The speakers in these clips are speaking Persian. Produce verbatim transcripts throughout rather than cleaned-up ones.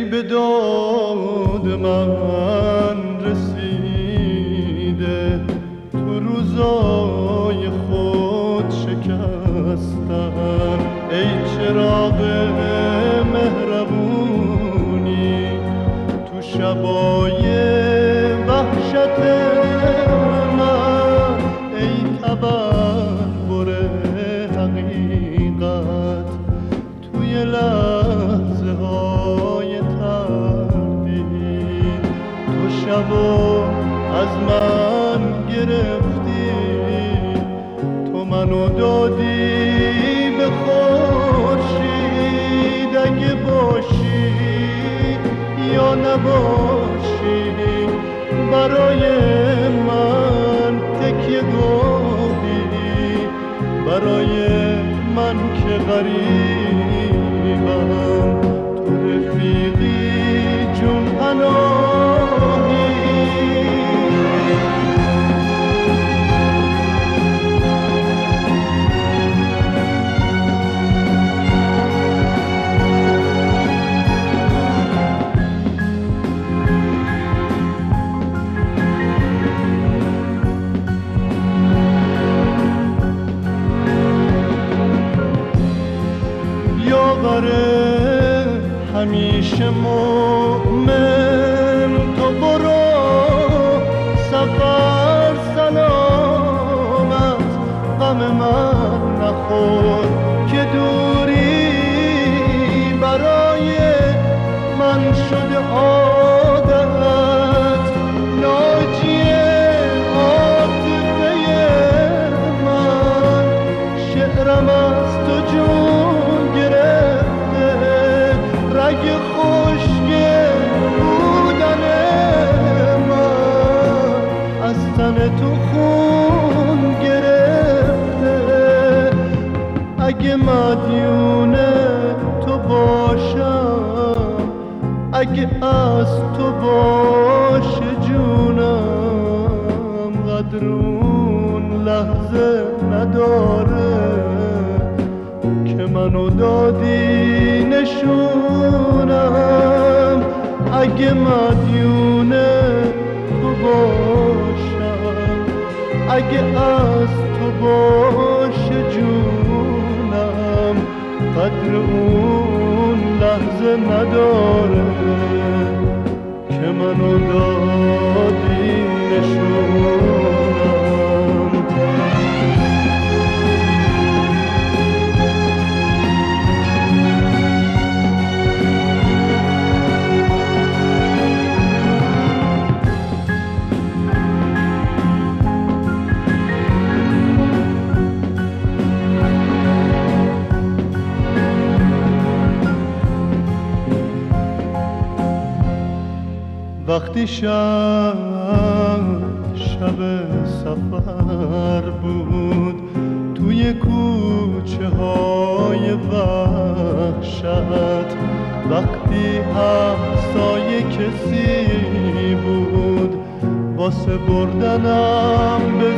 به داد من رسیده، تو روزای خود شکستن. ای چراغ مهربونی تو شبای وحشت من، ای تبربر حقیقت توی لحظه های تردید. تو شبو از من گرفتی، تو منو دادی به خورشید. اگه باشی یا نباشی برای من تکیه گاهی، برای من که غریبم تو رفیقی جون پناهی. همیشه مومن تو برو سفر سلامت، غم من نخور که دوری برای من شده عادت. ناجی عاطفه من شعرم از تو جون گرفته، رگ خشک بودن من از تن تو خون گرفته. اگه مدیون تو باشم، اگه از تو باشه جونم، قدر اون لحظه نداره که منو دادی نشونم. اگه مدیون تو باشم، اگه از تو باشه جونم، قدر اون لحظه نداره که منو دادی نشونم. وقتی شب شب سفر بود توی کوچه های وحشت، وقتی همسایه کسی بود واسه بردنم به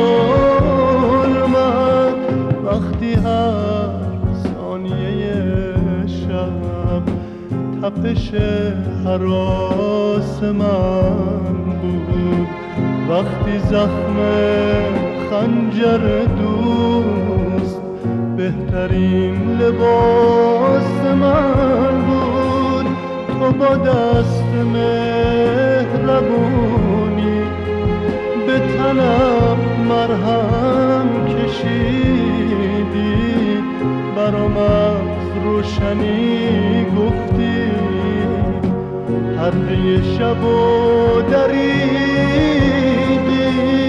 ظلمت، وقتی هر ثانیه شب تپش هراس من بود، وقتی زخم خنجر دوست بهترین لباس من بود. تو با دست مهربونی به تنم مرهم کشیدی، برام از روشنی گفتی، هر یه شب و دریدی.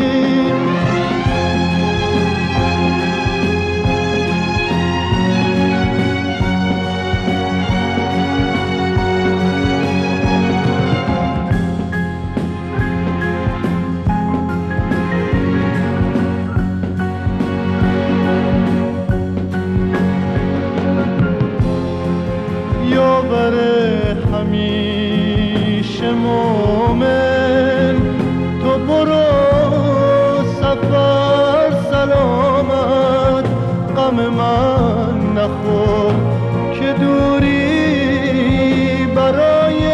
یاور همیشه مومن تو برو سفر سلامت، غم من نخور که دوری برای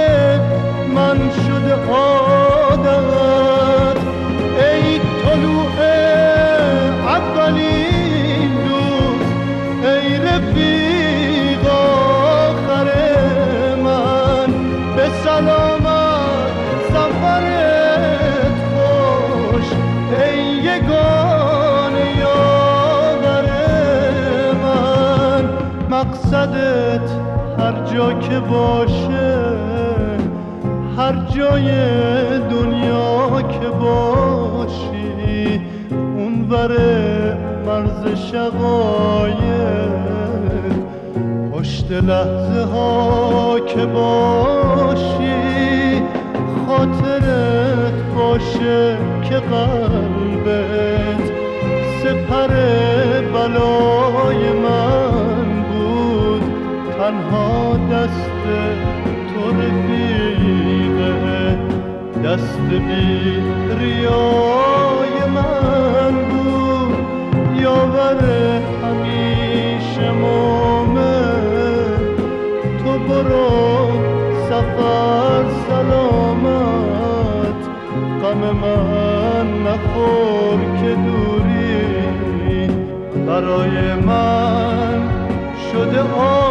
مقصدت هر جا که باشه، هر جای دنیا که باشی، اون وره مرز شقایق، پشت لحظه ها که باشی، خاطرت باشه که قلبت سپر بلای من بود، تنها دست تو رفیقه، دست بی ریای من بود، یاور همیشه مومن. تو برو سفر سلامت، غم من نخور که دوری برای من شده